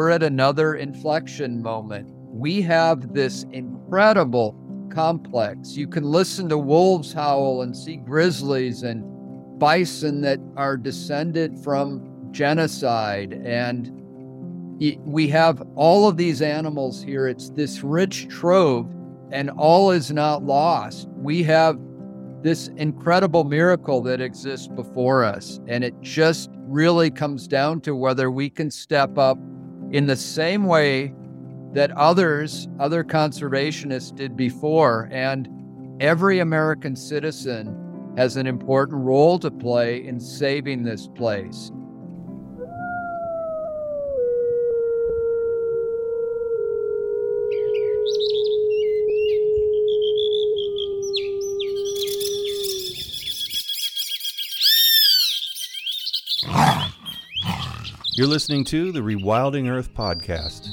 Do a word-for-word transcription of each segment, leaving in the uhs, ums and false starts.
we're at another inflection moment. We have this incredible complex. You can listen to wolves howl and see grizzlies and bison that are descended from genocide. And we have all of these animals here. It's this rich trove, and all is not lost. We have this incredible miracle that exists before us. And it just really comes down to whether we can step up in the same way that others, other conservationists did before. And every American citizen has an important role to play in saving this place. You're listening to the Rewilding Earth podcast.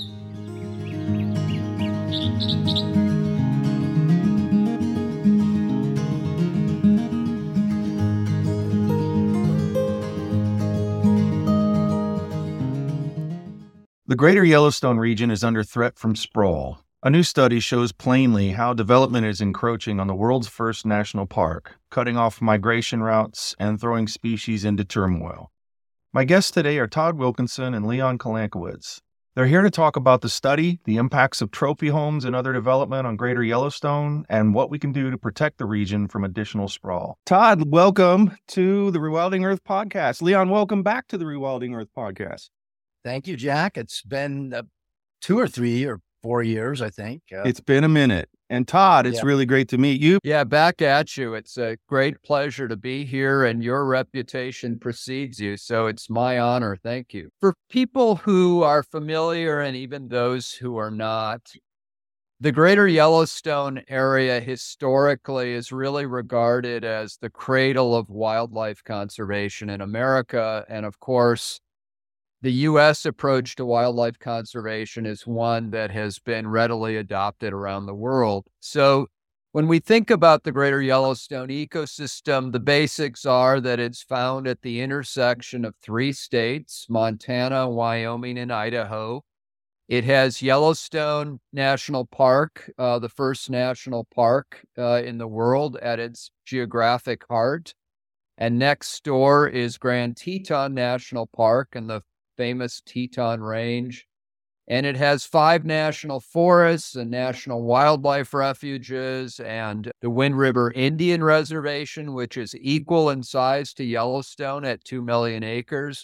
The Greater Yellowstone region is under threat from sprawl. A new study shows plainly how development is encroaching on the world's first national park, cutting off migration routes and throwing species into turmoil. My guests today are Todd Wilkinson and Leon Kalankowitz. They're here to talk about the study, the impacts of trophy homes and other development on Greater Yellowstone, and what we can do to protect the region from additional sprawl. Todd, welcome to the Rewilding Earth podcast. Leon, welcome back to the Rewilding Earth podcast. Thank you, Jack. It's been uh, two or three or four years, I think. Uh, it's been a minute. And Todd, it's yeah. really great to meet you. Yeah, back at you. It's a great pleasure to be here, and your reputation precedes you, so it's my honor. Thank you. For people who are familiar and even those who are not, the Greater Yellowstone area historically is really regarded as the cradle of wildlife conservation in America. And of course, the U S approach to wildlife conservation is one that has been readily adopted around the world. So when we think about the Greater Yellowstone ecosystem, the basics are that it's found at the intersection of three states, Montana, Wyoming, and Idaho. It has Yellowstone National Park, uh, the first national park uh, in the world at its geographic heart. And next door is Grand Teton National Park and the famous Teton Range. And it has five national forests and national wildlife refuges and the Wind River Indian Reservation, which is equal in size to Yellowstone at two million acres.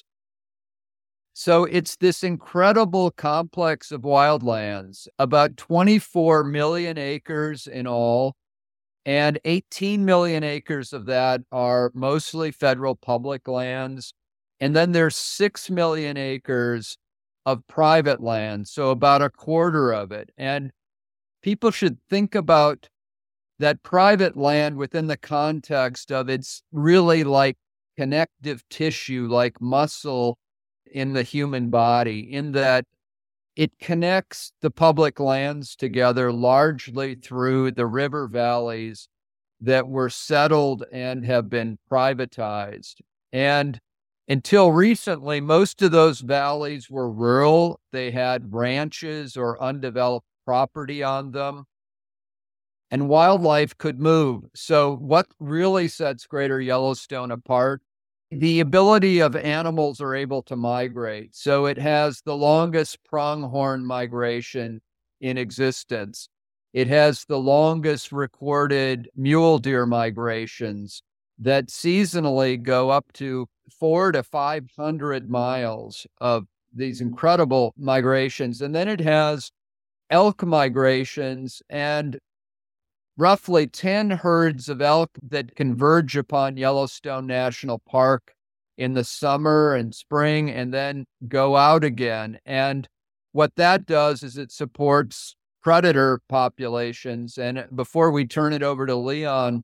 So it's this incredible complex of wildlands, about twenty-four million acres in all, and eighteen million acres of that are mostly federal public lands. And then there's six million acres of private land, so about a quarter of it. And people should think about that private land within the context of it's really like connective tissue, like muscle in the human body, in that it connects the public lands together largely through the river valleys that were settled and have been privatized. And until recently, most of those valleys were rural. They had ranches or undeveloped property on them, and wildlife could move. So what really sets Greater Yellowstone apart? The ability of animals are able to migrate. So it has the longest pronghorn migration in existence. It has the longest recorded mule deer migrations that seasonally go up to four to five hundred miles of these incredible migrations. And then it has elk migrations and roughly ten herds of elk that converge upon Yellowstone National Park in the summer and spring and then go out again. And what that does is it supports predator populations. And before we turn it over to Leon,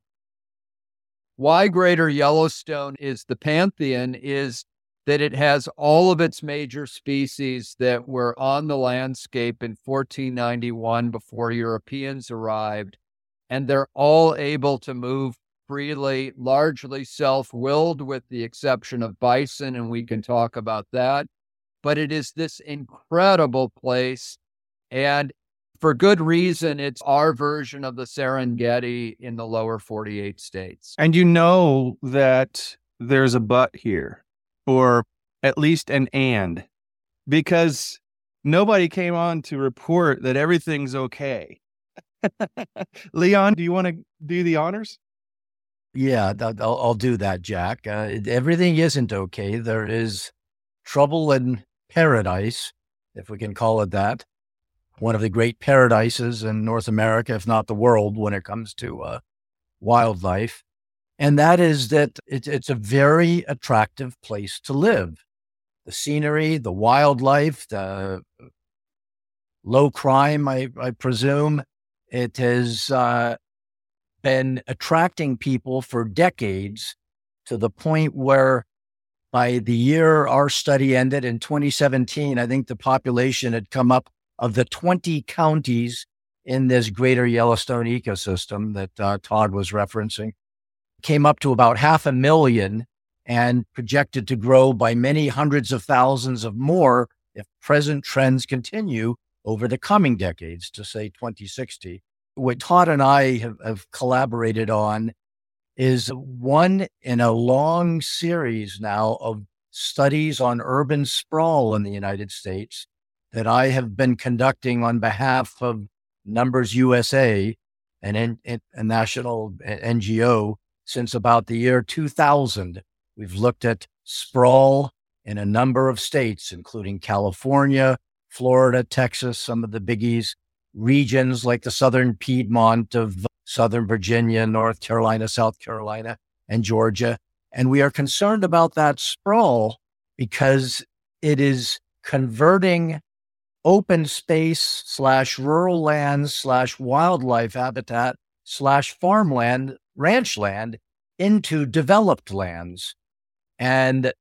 why Greater Yellowstone is the pantheon is that it has all of its major species that were on the landscape in fourteen ninety-one before Europeans arrived, and they're all able to move freely, largely self-willed with the exception of bison, and we can talk about that. but it is this incredible place. And for good reason, it's our version of the Serengeti in the lower forty-eight states. And you know that there's a but here, or at least an and, because nobody came on to report that everything's okay. Leon, do you want to do the honors? Yeah, that- I'll, I'll do that, Jack. Uh, it- everything isn't okay. There is trouble in paradise, if we can call it that. One of the great paradises in North America, if not the world, when it comes to uh, wildlife. And that is that it, it's a very attractive place to live. The scenery, the wildlife, the low crime, I, I presume. It has uh, been attracting people for decades, to the point where by the year our study ended in twenty seventeen, I think the population had come up of the twenty counties in this greater Yellowstone ecosystem that uh, Todd was referencing, came up to about half a million and projected to grow by many hundreds of thousands of more if present trends continue over the coming decades, to say twenty sixty. What Todd and I have, have collaborated on is one in a long series now of studies on urban sprawl in the United States that I have been conducting on behalf of Numbers U S A, an, an, a national N G O, since about the year two thousand. We've looked at sprawl in a number of states, including California, Florida, Texas, some of the biggies, regions like the southern Piedmont of Southern Virginia, North Carolina, South Carolina, and Georgia. And we are concerned about that sprawl because it is converting open space slash rural lands slash wildlife habitat slash farmland, ranch land into developed lands, and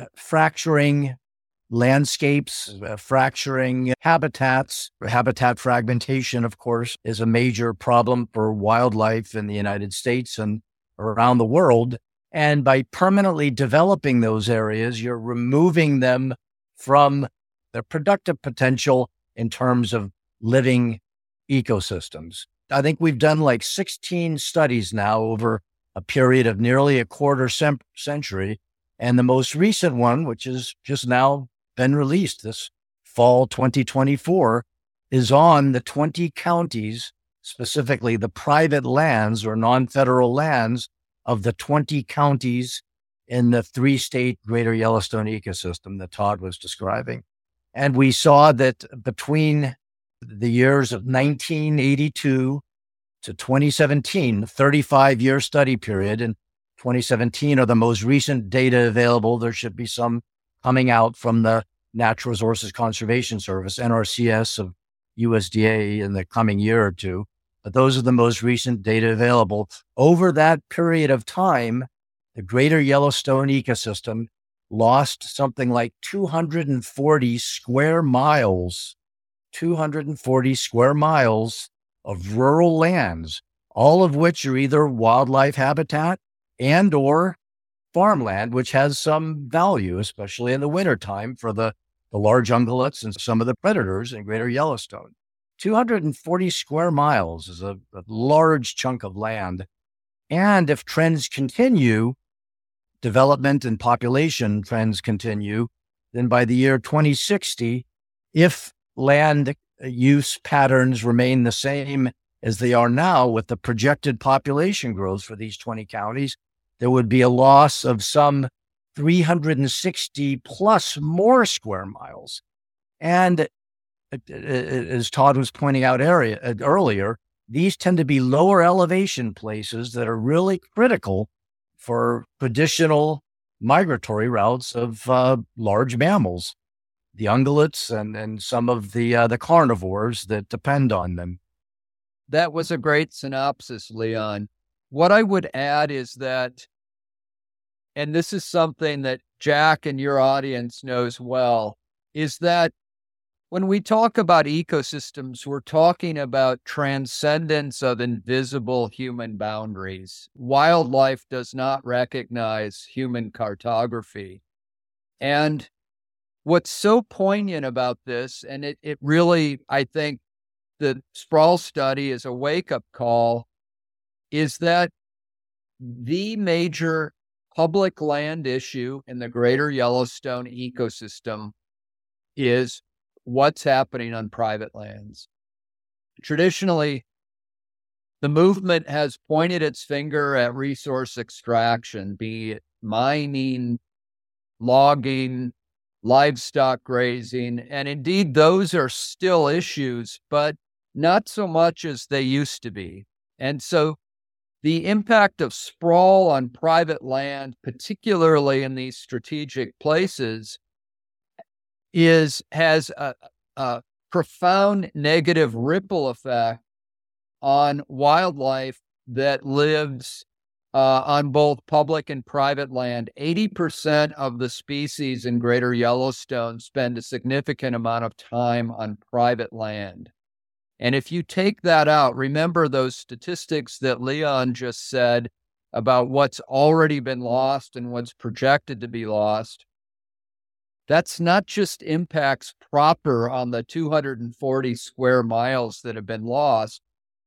fracturing landscapes, uh, fracturing habitats. Habitat fragmentation, of course, is a major problem for wildlife in the United States and around the world. And by permanently developing those areas, you're removing them from their productive potential in terms of living ecosystems. I think we've done like sixteen studies now over a period of nearly a quarter sem- century. And the most recent one, which has just now been released this fall twenty twenty-four, is on the twenty counties, specifically the private lands or non-federal lands of the twenty counties in the three-state greater Yellowstone ecosystem that Todd was describing. And we saw that between the years of nineteen eighty-two to twenty seventeen, thirty-five year study period, and twenty seventeen are the most recent data available. There should be some coming out from the Natural Resources Conservation Service, N R C S of U S D A, in the coming year or two. But those are the most recent data available. Over that period of time, the greater Yellowstone ecosystem lost something like two hundred forty square miles, two hundred forty square miles of rural lands, all of which are either wildlife habitat and or farmland, which has some value, especially in the wintertime for the, the large ungulates and some of the predators in greater Yellowstone. two hundred forty square miles is a, a large chunk of land. And if trends continue, development and population trends continue, then by the year twenty sixty, if land use patterns remain the same as they are now with the projected population growth for these twenty counties, there would be a loss of some three hundred sixty plus more square miles. And as Todd was pointing out area, earlier, these tend to be lower elevation places that are really critical for traditional migratory routes of uh, large mammals, the ungulates and, and some of the uh, the carnivores that depend on them. That was a great synopsis, Leon. What I would add is that, and this is something that Jack and your audience knows well, is that when we talk about ecosystems, we're talking about transcendence of invisible human boundaries. Wildlife does not recognize human cartography. And what's so poignant about this, and it, it really, I think the sprawl study is a wake-up call, is that the major public land issue in the greater Yellowstone ecosystem is what's happening on private lands. Traditionally, the movement has pointed its finger at resource extraction, be it mining, logging, livestock grazing, and indeed those are still issues, but not so much as they used to be. And so the impact of sprawl on private land, particularly in these strategic places, is has a, a profound negative ripple effect on wildlife that lives uh, on both public and private land. eighty percent of the species in Greater Yellowstone spend a significant amount of time on private land. And if you take that out, remember those statistics that Leon just said about what's already been lost and what's projected to be lost. That's not just impacts proper on the two hundred forty square miles that have been lost.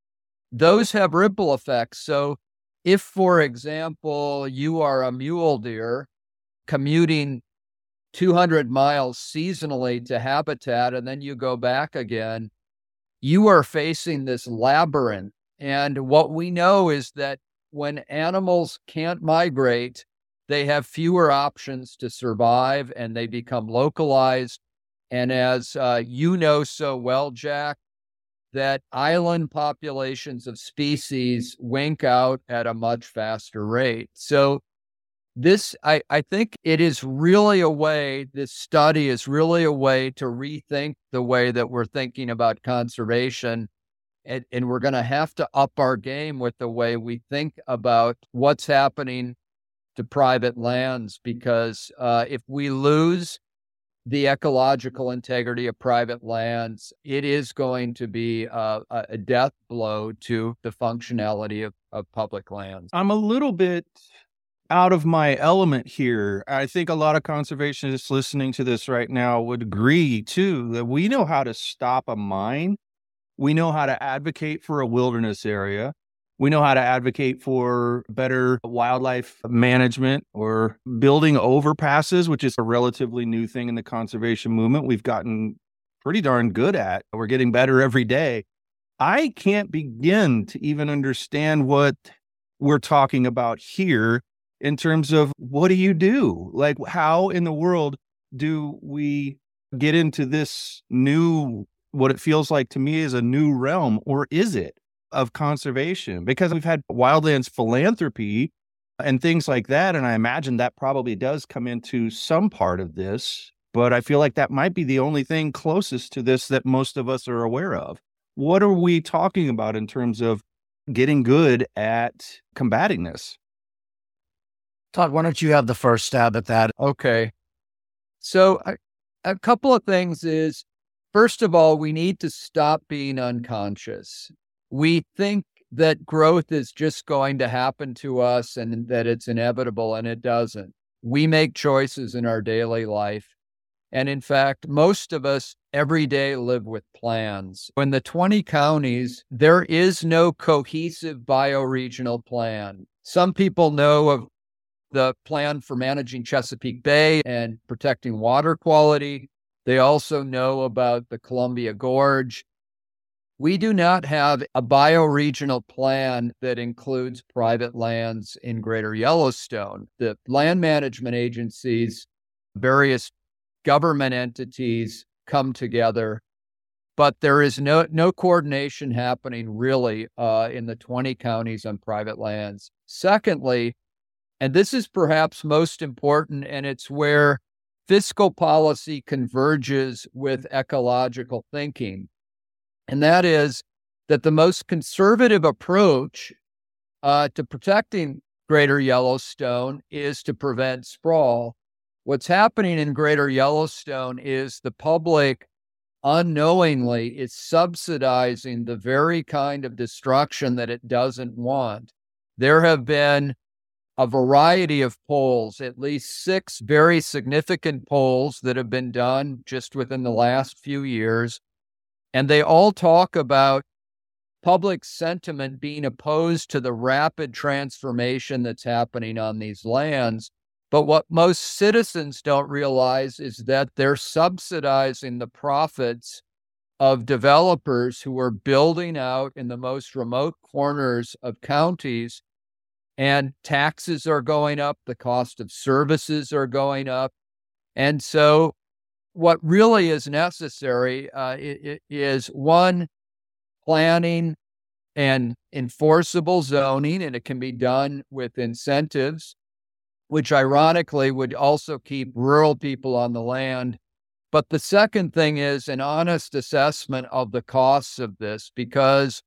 Those have ripple effects. So if, for example, you are a mule deer commuting two hundred miles seasonally to habitat, and then you go back again, you are facing this labyrinth. And what we know is that when animals can't migrate, they have fewer options to survive and they become localized. And as uh, you know so well, Jack, that island populations of species wink out at a much faster rate. So this, I, I think it is really a way, this study is really a way to rethink the way that we're thinking about conservation. And, and we're going to have to up our game with the way we think about what's happening to private lands, because uh, if we lose the ecological integrity of private lands, it is going to be a, a death blow to the functionality of, of public lands. I'm a little bit out of my element here. I think a lot of conservationists listening to this right now would agree too, that we know how to stop a mine. We know how to advocate for a wilderness area. We know how to advocate for better wildlife management or building overpasses, which is a relatively new thing in the conservation movement. We've gotten pretty darn good at. We're getting better every day. I can't begin to even understand what we're talking about here in terms of what do you do? Like, how in the world do we get into this new, what it feels like to me is a new realm, or is it, of conservation? Because we've had wildlands philanthropy and things like that. And I imagine that probably does come into some part of this, but I feel like that might be the only thing closest to this that most of us are aware of. What are we talking about in terms of getting good at combating this? Todd, why don't you have the first stab at that? Okay. So a, a couple of things is, first of all, we need to stop being unconscious. We think that growth is just going to happen to us and that it's inevitable, and it doesn't. We make choices in our daily life. And in fact, most of us every day live with plans. In the twenty counties, there is no cohesive bioregional plan. Some people know of the plan for managing Chesapeake Bay and protecting water quality. They also know about the Columbia Gorge. We do not have a bioregional plan that includes private lands in Greater Yellowstone. The land management agencies, various government entities come together, but there is no, no coordination happening really uh, in the twenty counties on private lands. Secondly, and this is perhaps most important, and it's where fiscal policy converges with ecological thinking. And that is that the most conservative approach uh, to protecting Greater Yellowstone is to prevent sprawl. What's happening in Greater Yellowstone is the public unknowingly is subsidizing the very kind of destruction that it doesn't want. There have been a variety of polls, at least six very significant polls that have been done just within the last few years. And they all talk about public sentiment being opposed to the rapid transformation that's happening on these lands. But what most citizens don't realize is that they're subsidizing the profits of developers who are building out in the most remote corners of counties, and taxes are going up, the cost of services are going up. And so what really is necessary uh, is, one, planning and enforceable zoning, and it can be done with incentives, which ironically would also keep rural people on the land. But the second thing is an honest assessment of the costs of this, because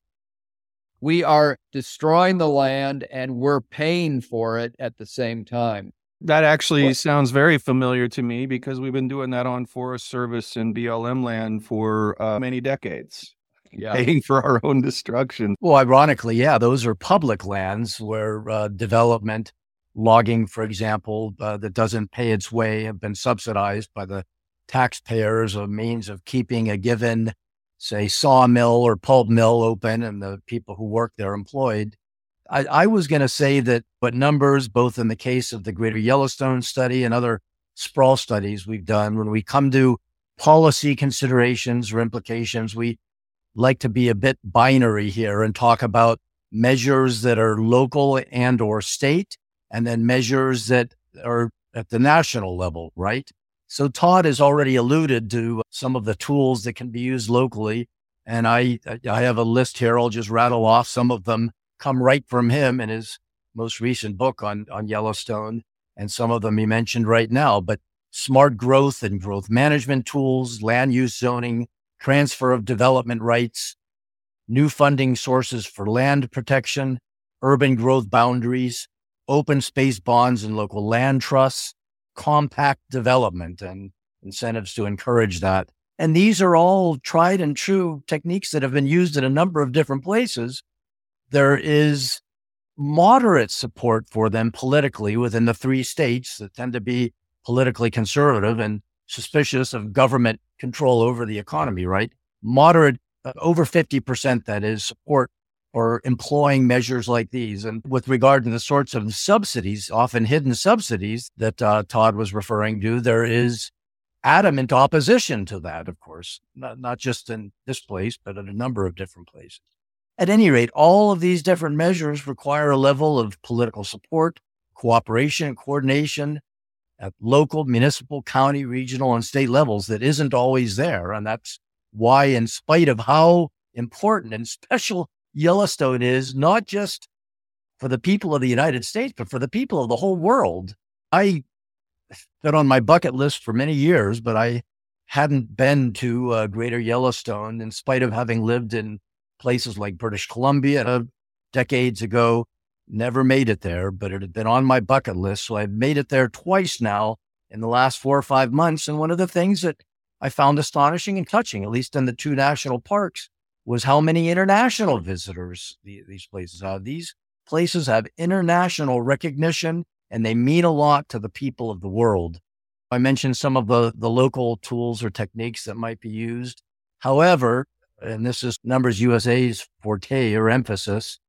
we are destroying the land and we're paying for it at the same time. That actually what? sounds very familiar to me, because we've been doing that on Forest Service and B L M land for uh, many decades. Yeah. Paying for our own destruction. Well, ironically, yeah, those are public lands where uh, development, logging, for example, uh, that doesn't pay its way, have been subsidized by the taxpayers, a means of keeping a given, say, sawmill or pulp mill open and the people who work there employed. I, I was going to say that what numbers, both in the case of the Greater Yellowstone study and other sprawl studies we've done, when we come to policy considerations or implications, we like to be a bit binary here and talk about measures that are local and or state, and then measures that are at the national level, right? So Todd has already alluded to some of the tools that can be used locally. And I, I have a list here. I'll just rattle off. Some of them come right from him in his most recent book on, on Yellowstone. And some of them he mentioned right now, but smart growth and growth management tools, land use zoning, transfer of development rights, new funding sources for land protection, urban growth boundaries, open space bonds and local land trusts, compact development and incentives to encourage that. And these are all tried and true techniques that have been used in a number of different places. There is moderate support for them politically within the three states that tend to be politically conservative and suspicious of government control over the economy, right? Moderate, uh, over fifty percent, that is, support for employing measures like these. And with regard to the sorts of subsidies, often hidden subsidies that uh, Todd was referring to, there is adamant opposition to that, of course, not, not just in this place, but in a number of different places. At any rate, all of these different measures require a level of political support, cooperation, and coordination at local, municipal, county, regional, and state levels that isn't always there. And that's why, in spite of how important and special Yellowstone is, not just for the people of the United States, but for the people of the whole world. I been on my bucket list for many years, but I hadn't been to uh, Greater Yellowstone, in spite of having lived in places like British Columbia uh, decades ago. Never made it there, but it had been on my bucket list. So I've made it there twice now in the last four or five months. And one of the things that I found astonishing and touching, at least in the two national parks, was how many international visitors the, these places have. These places have international recognition, and they mean a lot to the people of the world. I mentioned some of the, the local tools or techniques that might be used. However, and this is Numbers U S A's forte or emphasis,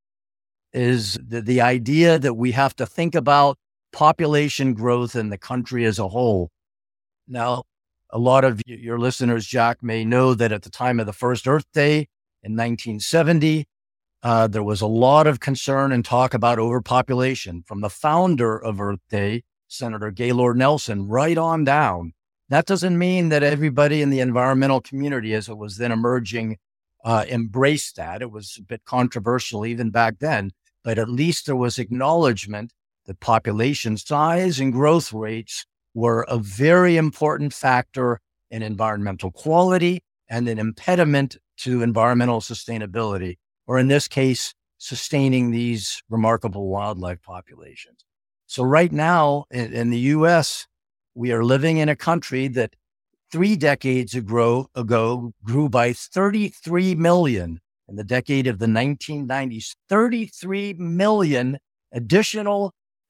is the, the idea that we have to think about population growth in the country as a whole. Now, a lot of your listeners, Jack, may know that at the time of the first Earth Day in nineteen seventy, uh, there was a lot of concern and talk about overpopulation from the founder of Earth Day, Senator Gaylord Nelson, right on down. That doesn't mean that everybody in the environmental community, as it was then emerging, uh, embraced that. It was a bit controversial even back then, but at least there was acknowledgement that population size and growth rates were a very important factor in environmental quality and an impediment to environmental sustainability, or in this case, sustaining these remarkable wildlife populations. So right now in, in the U S, we are living in a country that three decades ago, ago grew by thirty-three million. In the decade of the nineteen nineties, thirty-three million additional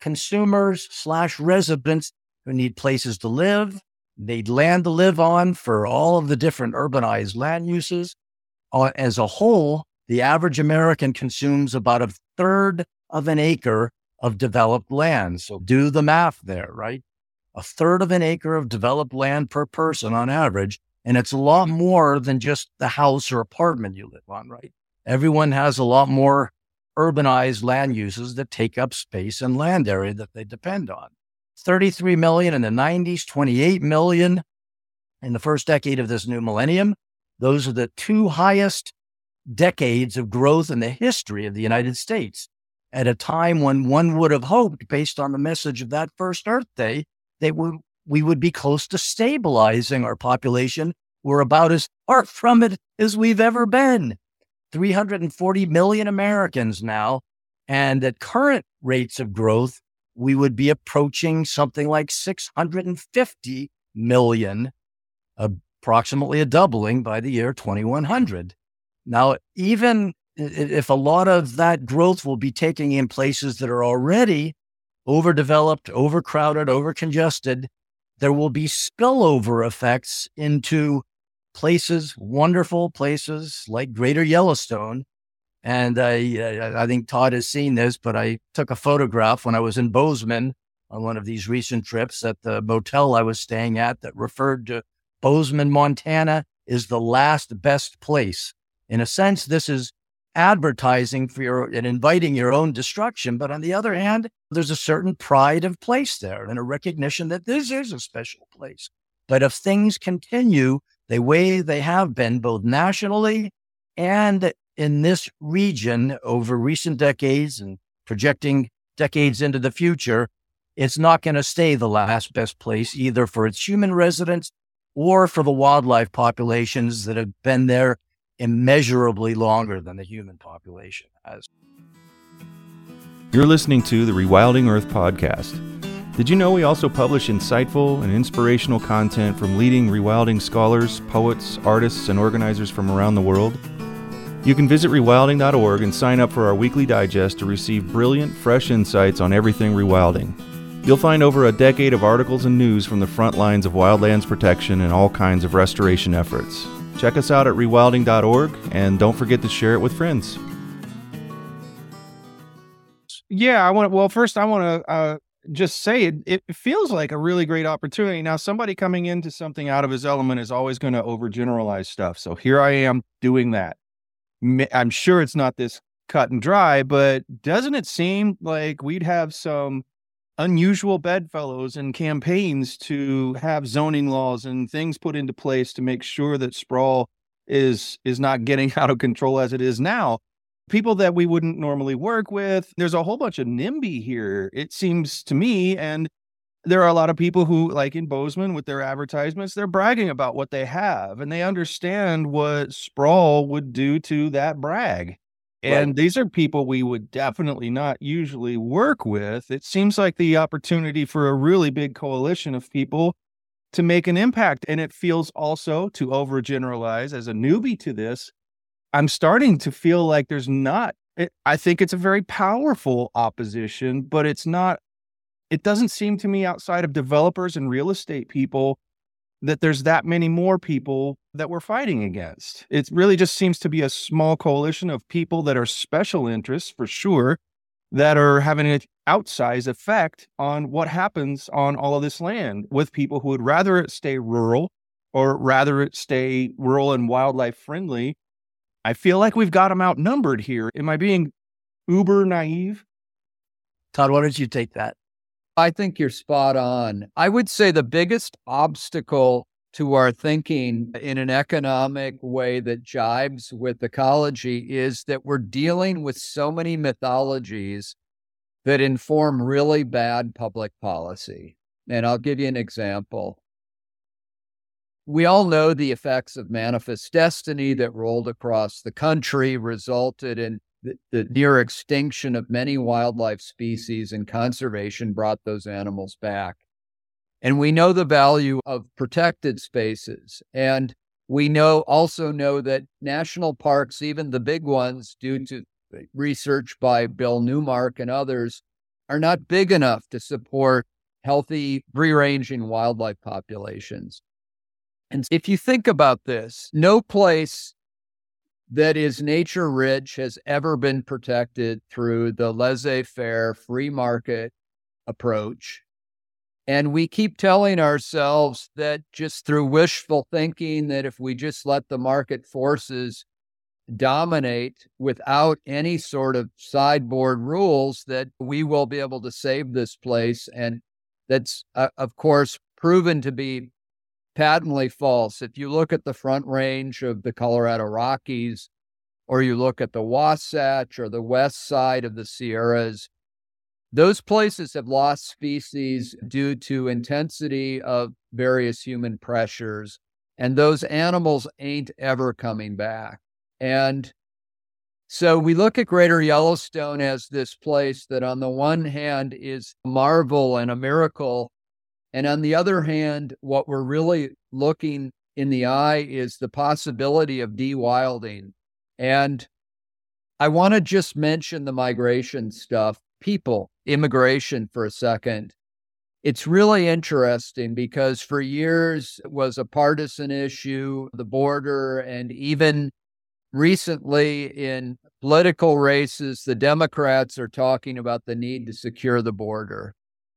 consumers slash residents who need places to live, need land to live on for all of the different urbanized land uses. Uh, as a whole, the average American consumes about a third of an acre of developed land. So do the math there, right? A third of an acre of developed land per person on average. And it's a lot more than just the house or apartment you live on, right? Everyone has a lot more urbanized land uses that take up space and land area that they depend on. thirty-three million in the nineties, twenty-eight million in the first decade of this new millennium. Those are the two highest decades of growth in the history of the United States, at a time when one would have hoped, based on the message of that first Earth Day, that we, we would be close to stabilizing our population. We're about as far from it as we've ever been. three hundred forty million Americans now, and at current rates of growth, we would be approaching something like six hundred fifty million, approximately a doubling by the year twenty-one hundred. Now, even if a lot of that growth will be taking in places that are already overdeveloped, overcrowded, overcongested, there will be spillover effects into places, wonderful places like Greater Yellowstone. And I, I think Todd has seen this, but I took a photograph when I was in Bozeman on one of these recent trips at the motel I was staying at that referred to Bozeman, Montana is the last best place. In a sense, this is advertising for your and inviting your own destruction. But on the other hand, there's a certain pride of place there and a recognition that this is a special place. But if things continue the way they have been, both nationally and in this region over recent decades and projecting decades into the future, it's not going to stay the last best place, either for its human residents or for the wildlife populations that have been there immeasurably longer than the human population has. You're listening to the Rewilding Earth podcast. Did you know we also publish insightful and inspirational content from leading rewilding scholars, poets, artists, and organizers from around the world? You can visit rewilding dot org and sign up for our weekly digest to receive brilliant, fresh insights on everything rewilding. You'll find over a decade of articles and news from the front lines of wildlands protection and all kinds of restoration efforts. Check us out at rewilding dot org, and don't forget to share it with friends. Yeah, I want. Well, first, I want to uh, just say it. It feels like a really great opportunity. Now, somebody coming into something out of his element is always going to overgeneralize stuff. So here I am doing that. I'm sure it's not this cut and dry, but doesn't it seem like we'd have some unusual bedfellows and campaigns to have zoning laws and things put into place to make sure that sprawl is is not getting out of control as it is now? People that we wouldn't normally work with. There's a whole bunch of NIMBY here, it seems to me. And there are a lot of people who, like in Bozeman with their advertisements, they're bragging about what they have and they understand what sprawl would do to that brag. And right. These are people we would definitely not usually work with. It seems like the opportunity for a really big coalition of people to make an impact. And it feels also, to overgeneralize as a newbie to this, I'm starting to feel like there's not, it, I think it's a very powerful opposition, but it's not, it doesn't seem to me outside of developers and real estate people that there's that many more people that we're fighting against. It really just seems to be a small coalition of people that are special interests for sure, that are having an outsized effect on what happens on all of this land with people who would rather it stay rural or rather it stay rural and wildlife friendly. I feel like we've got them outnumbered here. Am I being uber naive? Todd, why don't you take that? I think you're spot on. I would say the biggest obstacle to our thinking in an economic way that jibes with ecology is that we're dealing with so many mythologies that inform really bad public policy. And I'll give you an example. We all know the effects of manifest destiny that rolled across the country, resulted in the, the near extinction of many wildlife species, and conservation brought those animals back. And we know the value of protected spaces. And we know also know that national parks, even the big ones, due to research by Bill Newmark and others, are not big enough to support healthy, free-ranging wildlife populations. And if you think about this, no place that is nature-rich has ever been protected through the laissez-faire free market approach. And we keep telling ourselves that just through wishful thinking, that if we just let the market forces dominate without any sort of sideboard rules, that we will be able to save this place. And that's, uh, of course, proven to be patently false. If you look at the Front Range of the Colorado Rockies, or you look at the Wasatch or the west side of the Sierras, those places have lost species due to intensity of various human pressures, and those animals ain't ever coming back. And so we look at Greater Yellowstone as this place that on the one hand is a marvel and a miracle, and on the other hand, what we're really looking in the eye is the possibility of de-wilding. And I want to just mention the migration stuff, people, immigration for a second. It's really interesting because for years it was a partisan issue, the border, and even recently in political races, the Democrats are talking about the need to secure the border.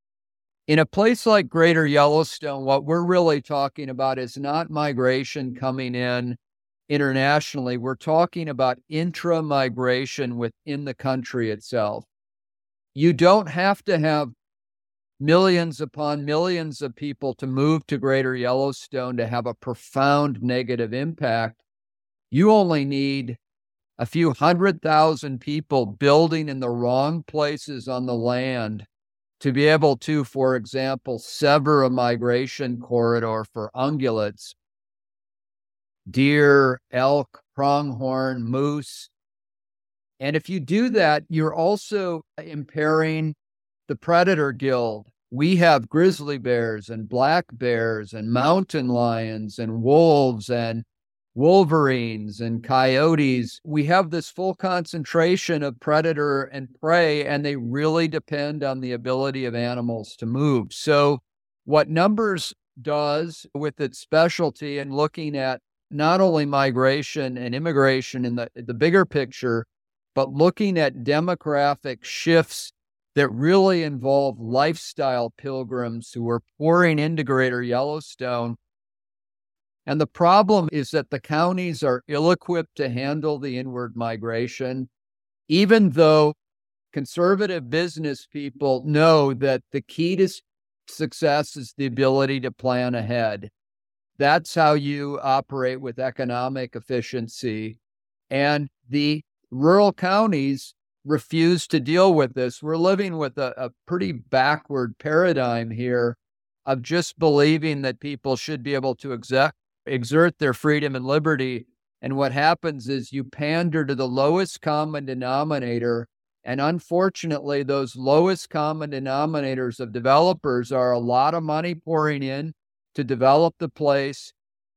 In a place like Greater Yellowstone, what we're really talking about is not migration coming in internationally. We're talking about intra-migration within the country itself. You don't have to have millions upon millions of people to move to Greater Yellowstone to have a profound negative impact. You only need a few hundred thousand people building in the wrong places on the land to be able to, for example, sever a migration corridor for ungulates, deer, elk, pronghorn, moose. And if you do that, you're also impairing the predator guild. We have grizzly bears and black bears and mountain lions and wolves and wolverines and coyotes. We have this full concentration of predator and prey, and they really depend on the ability of animals to move. So what Numbers does with its specialty in looking at not only migration and immigration in the, the bigger picture, but looking at demographic shifts that really involve lifestyle pilgrims who are pouring into Greater Yellowstone. And the problem is that the counties are ill-equipped to handle the inward migration, even though conservative business people know that the key to success is the ability to plan ahead. That's how you operate with economic efficiency. And the rural counties refuse to deal with this. We're living with a, a pretty backward paradigm here of just believing that people should be able to exec, exert their freedom and liberty. And what happens is you pander to the lowest common denominator. And unfortunately, those lowest common denominators of developers are a lot of money pouring in to develop the place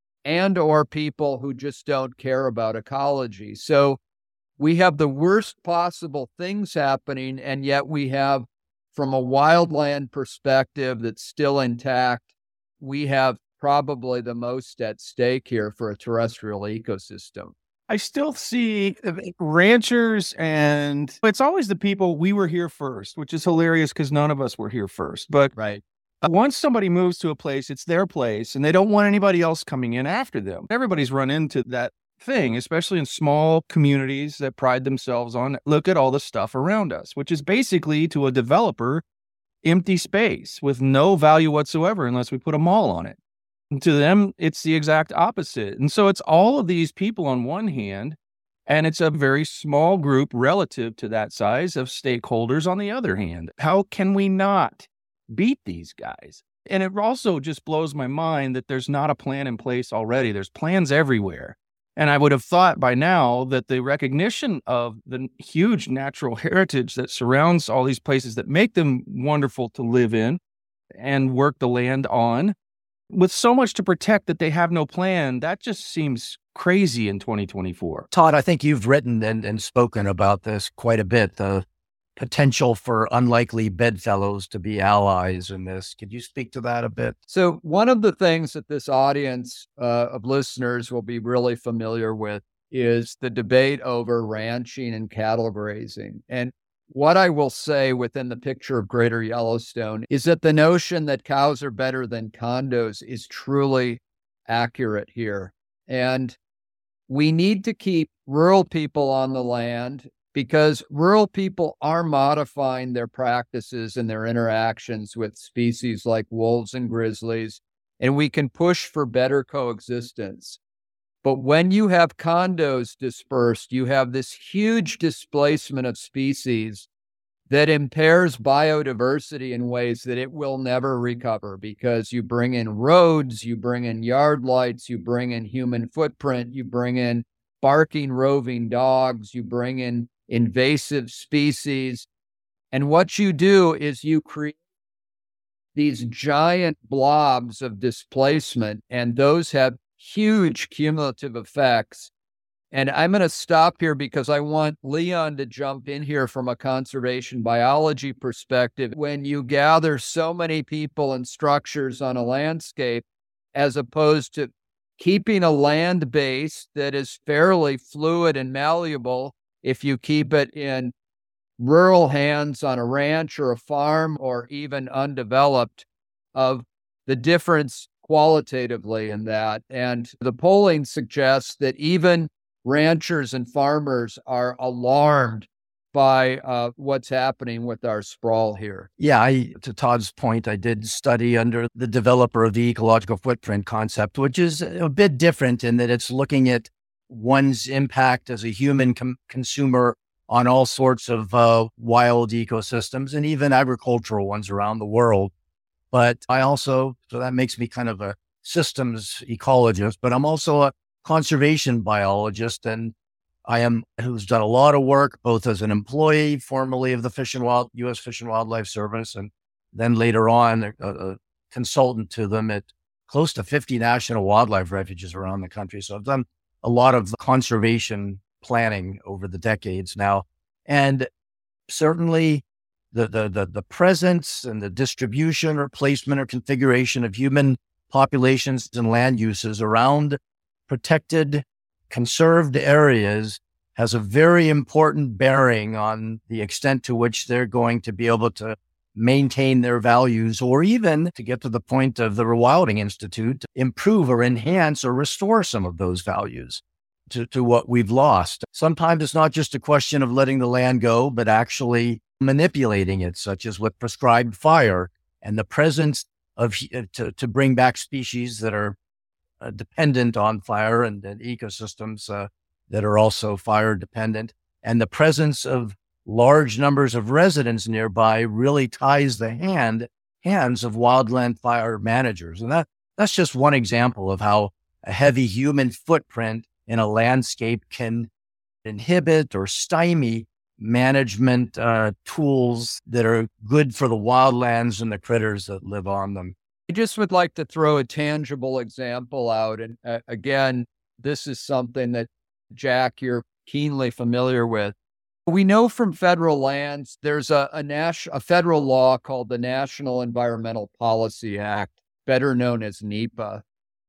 and or people who just don't care about ecology. So we have the worst possible things happening, and yet we have, from a wildland perspective that's still intact, we have probably the most at stake here for a terrestrial ecosystem. I still see ranchers, and it's always the people, we were here first, which is hilarious because none of us were here first. But right. Once somebody moves to a place, it's their place, and they don't want anybody else coming in after them. Everybody's run into that thing, especially in small communities that pride themselves on, look at all the stuff around us, which is basically, to a developer, empty space with no value whatsoever unless we put a mall on it. And to them, it's the exact opposite. And so it's all of these people on one hand, and it's a very small group relative to that size of stakeholders on the other hand. How can we not beat these guys? And it also just blows my mind that there's not a plan in place already. There's plans everywhere. And I would have thought by now that the recognition of the huge natural heritage that surrounds all these places that make them wonderful to live in and work the land on, with so much to protect that they have no plan, that just seems crazy in twenty twenty-four. Todd, I think you've written and, and spoken about this quite a bit. Uh, potential for unlikely bedfellows to be allies in this. Could you speak to that a bit? So one of the things that this audience uh, of listeners will be really familiar with is the debate over ranching and cattle grazing. And what I will say within the picture of Greater Yellowstone is that the notion that cows are better than condos is truly accurate here. And we need to keep rural people on the land because rural people are modifying their practices and their interactions with species like wolves and grizzlies, and we can push for better coexistence. But when you have condos dispersed, you have this huge displacement of species that impairs biodiversity in ways that it will never recover because you bring in roads, you bring in yard lights, you bring in human footprint, you bring in barking, roving dogs, you bring in invasive species. And what you do is you create these giant blobs of displacement, and those have huge cumulative effects. And I'm going to stop here because I want Leon to jump in here from a conservation biology perspective. When you gather so many people and structures on a landscape, as opposed to keeping a land base that is fairly fluid and malleable, if you keep it in rural hands on a ranch or a farm or even undeveloped, of the difference qualitatively in that. And the polling suggests that even ranchers and farmers are alarmed by uh, what's happening with our sprawl here. Yeah, I, to Todd's point, I did study under the developer of the ecological footprint concept, which is a bit different in that it's looking at one's impact as a human com- consumer on all sorts of uh, wild ecosystems and even agricultural ones around the world. But I also, so that makes me kind of a systems ecologist, but I'm also a conservation biologist, and I am who's done a lot of work both as an employee formerly of the Fish and Wild U S Fish and Wildlife Service, and then later on a, a consultant to them at close to fifty national wildlife refuges around the country. So I've done a lot of conservation planning over the decades now, and certainly the the the, the presence and the distribution or placement or configuration of human populations and land uses around protected, conserved areas has a very important bearing on the extent to which they're going to be able to maintain their values, or even, to get to the point of the Rewilding Institute, improve or enhance or restore some of those values to, to what we've lost. Sometimes it's not just a question of letting the land go, but actually manipulating it, such as with prescribed fire and the presence of, to, to bring back species that are Uh, dependent on fire and, and ecosystems uh, that are also fire dependent. And the presence of large numbers of residents nearby really ties the hand hands of wildland fire managers. And that that's just one example of how a heavy human footprint in a landscape can inhibit or stymie management uh, tools that are good for the wildlands and the critters that live on them. I just would like to throw a tangible example out. And uh, again, this is something that, Jack, you're keenly familiar with. We know from federal lands, there's a, a, nas- a federal law called the National Environmental Policy Act, better known as NEPA.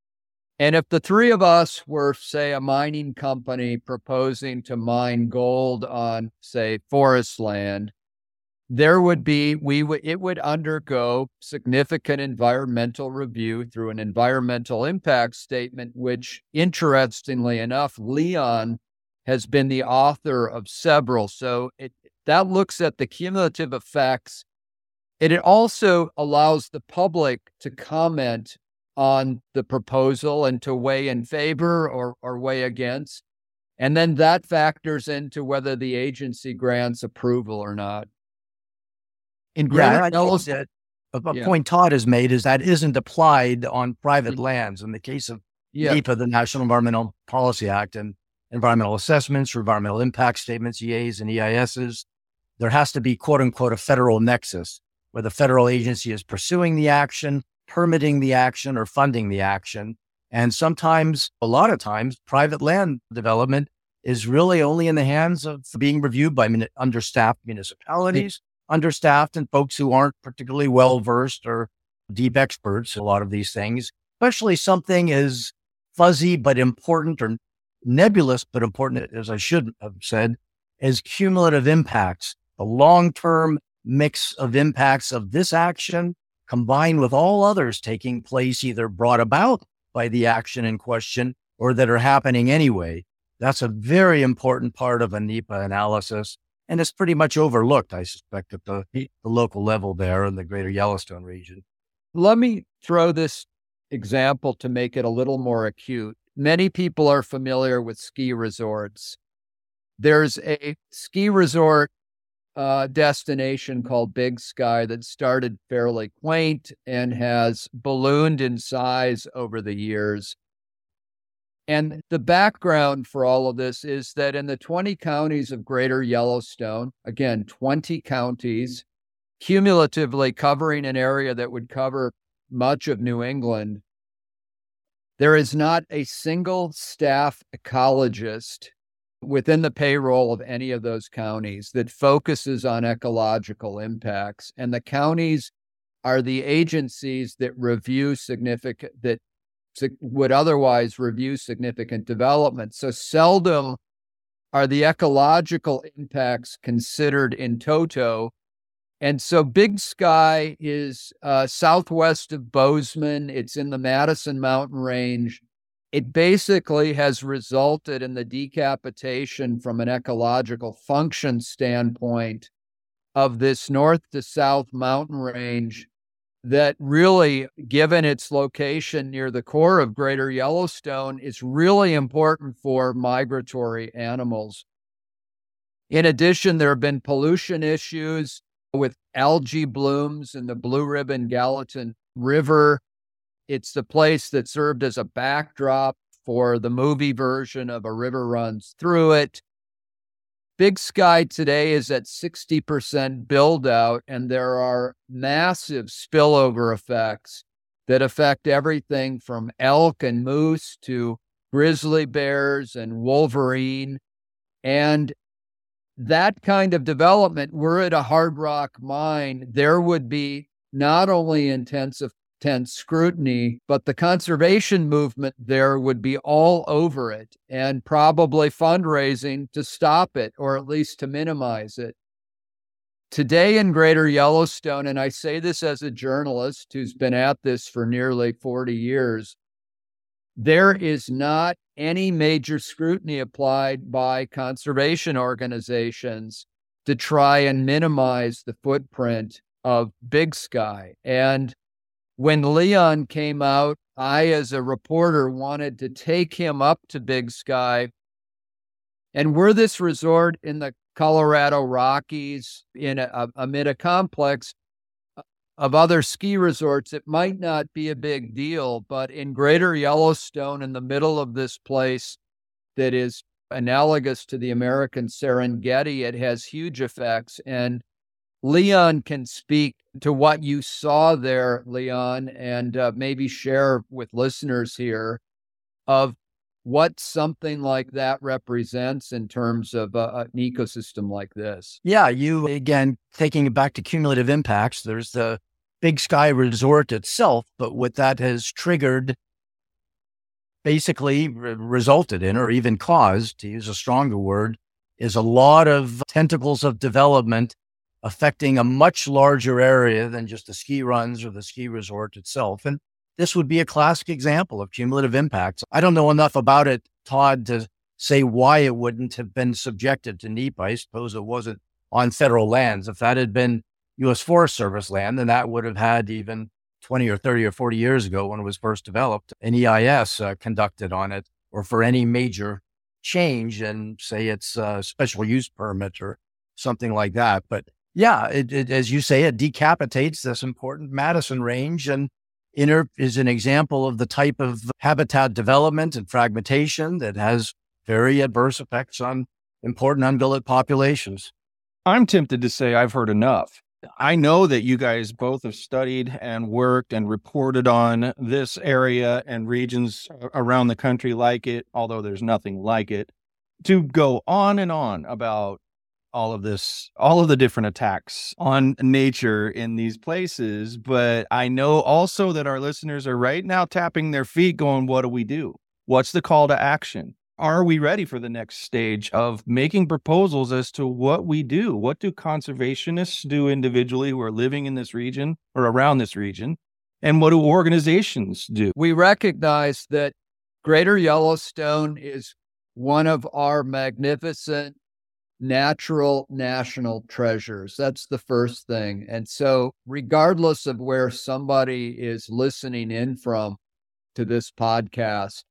And if the three of us were, say, a mining company proposing to mine gold on, say, forest land, there would be, we would, it would undergo significant environmental review through an environmental impact statement, which, interestingly enough, Leon has been the author of several. So it, that looks at the cumulative effects. And it also allows the public to comment on the proposal and to weigh in favor or, or weigh against. And then that factors into whether the agency grants approval or not. In Yeah, I Greater think that a, a Yeah. point Todd has made is that isn't applied on private lands. In the case of Yeah. NEPA, the National Environmental Policy Act, and environmental assessments, or environmental impact statements, E As and E I Ss, there has to be, quote unquote, a federal nexus where the federal agency is pursuing the action, permitting the action, or funding the action. And sometimes, a lot of times, private land development is really only in the hands of being reviewed by mun- understaffed municipalities, understaffed and folks who aren't particularly well-versed or deep experts in a lot of these things, especially something as fuzzy but important or nebulous but important, as I should have said, as cumulative impacts, the long-term mix of impacts of this action combined with all others taking place, either brought about by the action in question or that are happening anyway. That's a very important part of a NEPA analysis. And it's pretty much overlooked, I suspect, at the, the local level there in the greater Yellowstone region. Let me throw this example to make it a little more acute. Many people are familiar with ski resorts. There's a ski resort uh, destination called Big Sky that started fairly quaint and has ballooned in size over the years. And the background for all of this is that in the twenty counties of Greater Yellowstone, again, twenty counties, cumulatively covering an area that would cover much of New England, there is not a single staff ecologist within the payroll of any of those counties that focuses on ecological impacts. And the counties are the agencies that review significant, that would otherwise review significant development. So seldom are the ecological impacts considered in toto. And so Big Sky is uh, southwest of Bozeman. It's in the Madison Mountain Range. It basically has resulted in the decapitation from an ecological function standpoint of this north to south mountain range that really, given its location near the core of Greater Yellowstone, is really important for migratory animals. In addition, there have been pollution issues with algae blooms in the Blue Ribbon Gallatin River. It's the place that served as a backdrop for the movie version of A River Runs Through It. Big Sky today is at sixty percent build out, and there are massive spillover effects that affect everything from elk and moose to grizzly bears and wolverine. And that kind of development, we're at a hard rock mine, there would be not only intensive intense scrutiny, but the conservation movement there would be all over it and probably fundraising to stop it or at least to minimize it. Today in Greater Yellowstone, and I say this as a journalist who's been at this for nearly forty years, there is not any major scrutiny applied by conservation organizations to try and minimize the footprint of Big Sky. And when Leon came out, I, as a reporter, wanted to take him up to Big Sky. And we're this resort in the Colorado Rockies, in a, amid a complex of other ski resorts. It might not be a big deal, but in Greater Yellowstone, in the middle of this place that is analogous to the American Serengeti, it has huge effects. And Leon can speak to what you saw there, Leon, and uh, maybe share with listeners here of what something like that represents in terms of uh, an ecosystem like this. Yeah, you, again, taking it back to cumulative impacts, there's the Big Sky Resort itself, but what that has triggered, basically re- resulted in, or even caused, to use a stronger word, is a lot of tentacles of development affecting a much larger area than just the ski runs or the ski resort itself. And this would be a classic example of cumulative impacts. I don't know enough about it, Todd, to say why it wouldn't have been subjected to NEPA. I suppose it wasn't on federal lands. If that had been U S Forest Service land, then that would have had, even twenty or thirty or forty years ago when it was first developed, an E I S uh, conducted on it, or for any major change and say it's a special use permit or something like that. But yeah, it, it, as you say, it decapitates this important Madison range, and Inter is an example of the type of habitat development and fragmentation that has very adverse effects on important ungulate populations. I'm tempted to say I've heard enough. I know that you guys both have studied and worked and reported on this area and regions around the country like it, although there's nothing like it. to go on and on about all of this, all of the different attacks on nature in these places. But I know also that our listeners are right now tapping their feet going, what do we do? What's the call to action? Are we ready for the next stage of making proposals as to what we do? What do conservationists do individually who are living in this region or around this region? And what do organizations do? We recognize that Greater Yellowstone is one of our magnificent natural national treasures. That's the first thing. And so regardless of where somebody is listening in from to this podcast,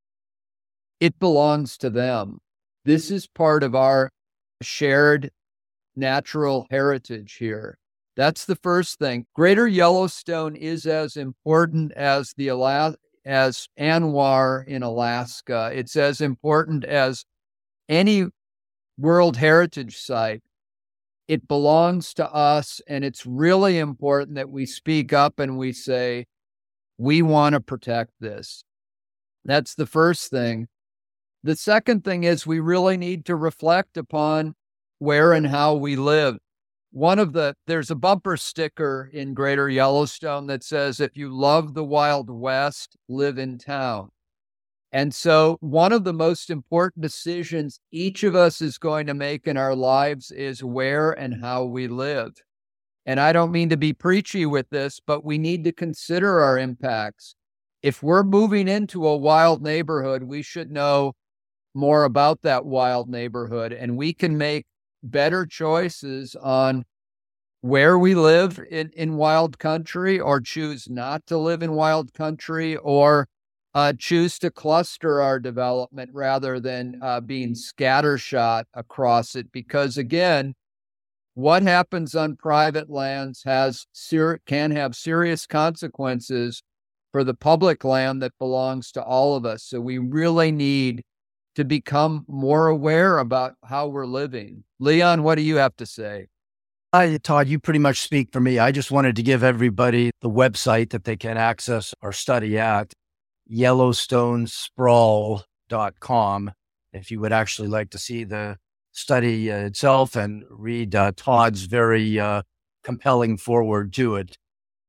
it belongs to them. This is part of our shared natural heritage here. That's the first thing. Greater Yellowstone is as important as the Ala- as Anwar in Alaska. It's as important as any World Heritage Site. It belongs to us, and it's really important that we speak up and we say, we want to protect this. That's the first thing. The second thing is we really need to reflect upon where and how we live. One of the, there's a bumper sticker in Greater Yellowstone that says, if you love the Wild West, live in town. And so one of the most important decisions each of us is going to make in our lives is where and how we live. And I don't mean to be preachy with this, but we need to consider our impacts. If we're moving into a wild neighborhood, we should know more about that wild neighborhood, and we can make better choices on where we live in, in wild country, or choose not to live in wild country, or Uh, choose to cluster our development rather than uh, being scattershot across it. Because again, what happens on private lands has ser- can have serious consequences for the public land that belongs to all of us. So we really need to become more aware about how we're living. Leon, what do you have to say? Hi, Todd, you pretty much speak for me. I just wanted to give everybody the website that they can access our study at, yellowstone sprawl dot com, if you would actually like to see the study uh, itself and read uh, Todd's very uh, compelling foreword to it.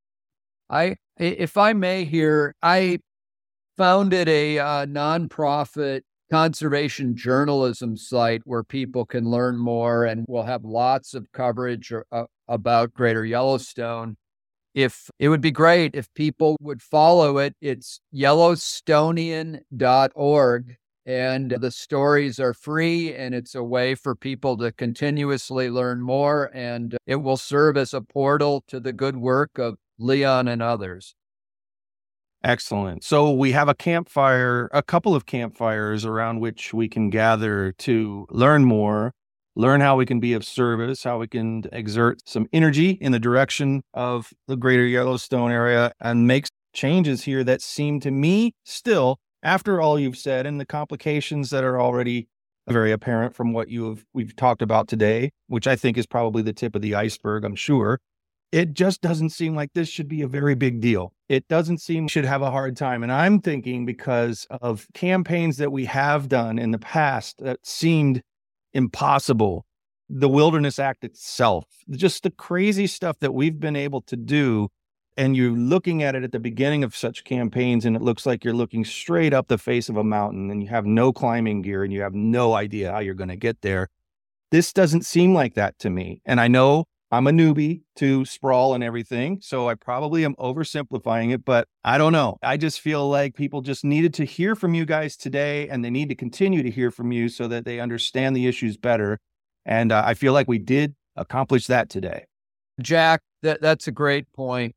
I, if I may here, I founded a uh, nonprofit conservation journalism site where people can learn more, and we'll have lots of coverage or, uh, about Greater Yellowstone. If it would be great if people would follow it. It's yellowstonian dot org, and the stories are free, and it's a way for people to continuously learn more, and it will serve as a portal to the good work of Leon and others. Excellent. So we have a campfire, a couple of campfires around which we can gather to learn more, learn how we can be of service, how we can exert some energy in the direction of the Greater Yellowstone area and make changes here that seem to me still, after all you've said and the complications that are already very apparent from what you have we've talked about today, which I think is probably the tip of the iceberg, I'm sure. It just doesn't seem like this should be a very big deal. It doesn't seem we should have a hard time. And I'm thinking because of campaigns that we have done in the past that seemed impossible, the Wilderness Act itself, just the crazy stuff that we've been able to do. And you're looking at it at the beginning of such campaigns, and it looks like you're looking straight up the face of a mountain, and you have no climbing gear, and you have no idea how you're going to get there. This doesn't seem like that to me. And I know I'm a newbie to sprawl and everything, so I probably am oversimplifying it, but I don't know. I just feel like people just needed to hear from you guys today, and they need to continue to hear from you so that they understand the issues better. And uh, I feel like we did accomplish that today. Jack, that, that's a great point.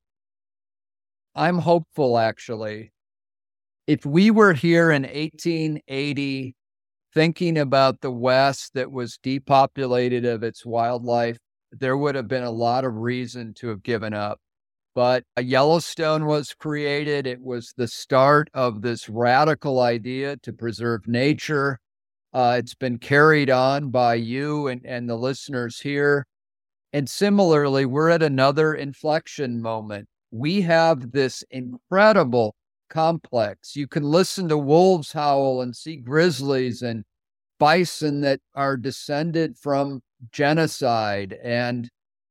I'm hopeful, actually. If we were here in eighteen eighty thinking about the West that was depopulated of its wildlife, there would have been a lot of reason to have given up. But Yellowstone was created. It was the start of this radical idea to preserve nature. Uh, it's been carried on by you and, and the listeners here. And similarly, we're at another inflection moment. We have this incredible complex. You can listen to wolves howl and see grizzlies and bison that are descended from genocide. And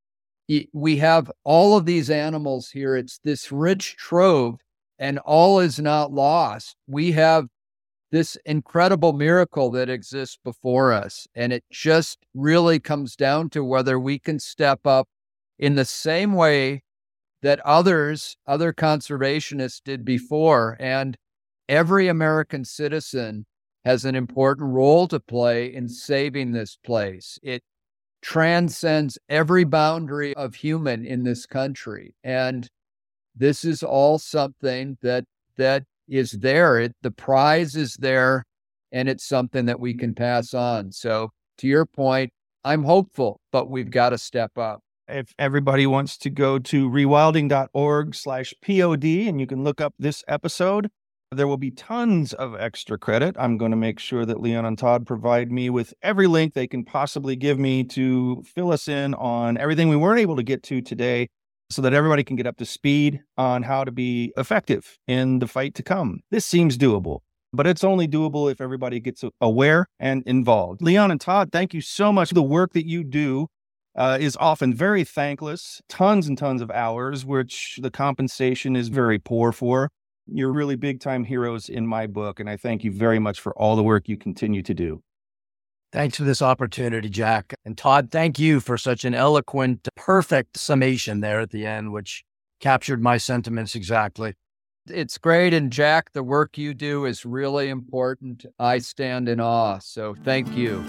we have all of these animals here. It's this rich trove, and all is not lost. We have this incredible miracle that exists before us. And it just really comes down to whether we can step up in the same way that others, other conservationists did before. And every American citizen has an important role to play in saving this place. It transcends every boundary of human in this country. And this is all something that that is there. It, the prize is there, and it's something that we can pass on. So to your point, I'm hopeful, but we've got to step up. If everybody wants to go to rewilding.org slash pod and you can look up this episode, there will be tons of extra credit. I'm going to make sure that Leon and Todd provide me with every link they can possibly give me to fill us in on everything we weren't able to get to today, so that everybody can get up to speed on how to be effective in the fight to come. This seems doable, but it's only doable if everybody gets aware and involved. Leon and Todd, thank you so much. The work that you do uh, is often very thankless, tons and tons of hours, which the compensation is very poor for. You're really big-time heroes in my book, and I thank you very much for all the work you continue to do. Thanks for this opportunity, Jack. And Todd, thank you for such an eloquent, perfect summation there at the end, which captured my sentiments exactly. It's great. And Jack, the work you do is really important. I stand in awe. So thank you.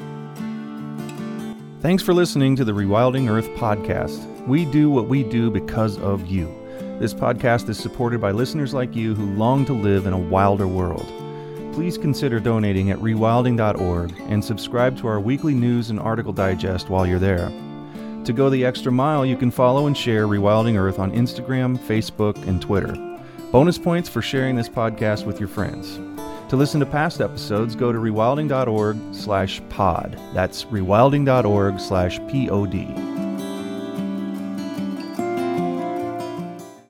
Thanks for listening to the Rewilding Earth podcast. We do what we do because of you. This podcast is supported by listeners like you who long to live in a wilder world. Please consider donating at rewilding dot org and subscribe to our weekly news and article digest while you're there. To go the extra mile, you can follow and share Rewilding Earth on Instagram, Facebook, and Twitter. Bonus points for sharing this podcast with your friends. To listen to past episodes, go to rewilding dot org slash pod. That's rewilding dot org slash pod.